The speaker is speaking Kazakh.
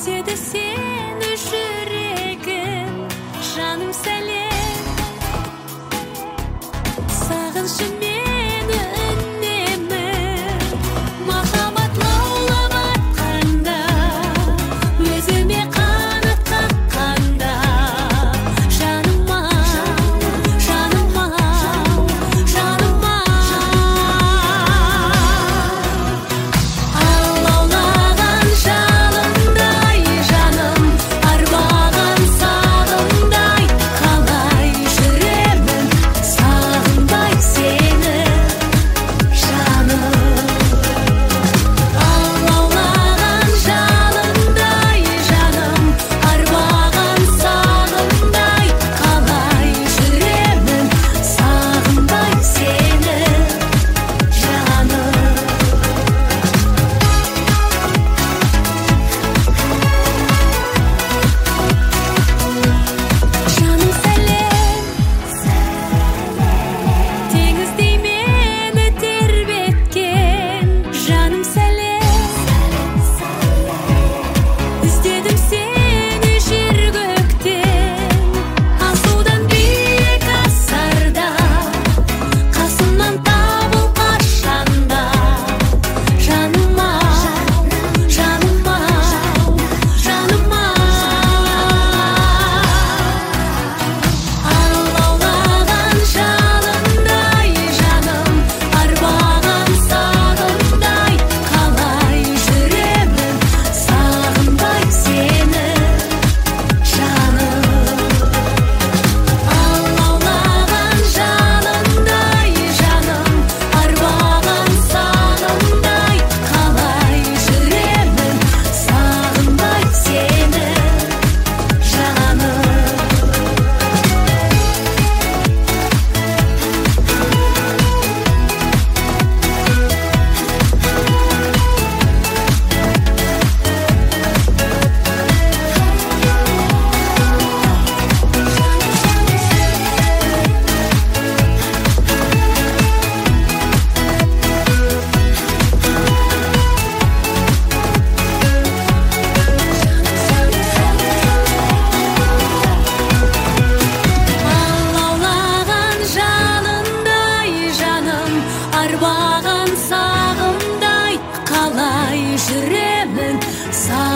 Үзеді сені жүрегім, жаным сәлем. Сағыншы мені үнемі, махаббат лаулап атқанда, өзіме қанат қаққанда. Жаныма, жаныма, жаныма. Алаулаған жалындай жаным, арбаған сағымдай, қалай жүремін сағынбай сені, жаным. Алаулаған жалындай жаным, арбаған сағымдай, қалай жүремін сағынбай сені, жаным. Жаным сәлем, теңіздей мені тербеткен. Жаным сәлем, іздедім сені жер көктен, асудан биік асарда, қасымнан табыл қашанда. Жаныма, жаныма, жаныма. Алаулаған жалындай жаным, арбаған сағымдай, қалай жүремін сағынбай сені, жаным. Алаулаған жалындай жаным, арбаған сағымдай, қалай жүремін сағынбай сені, жаным. Алаулаған жалындай жаным, арбаған сағымдай, қалай жүремін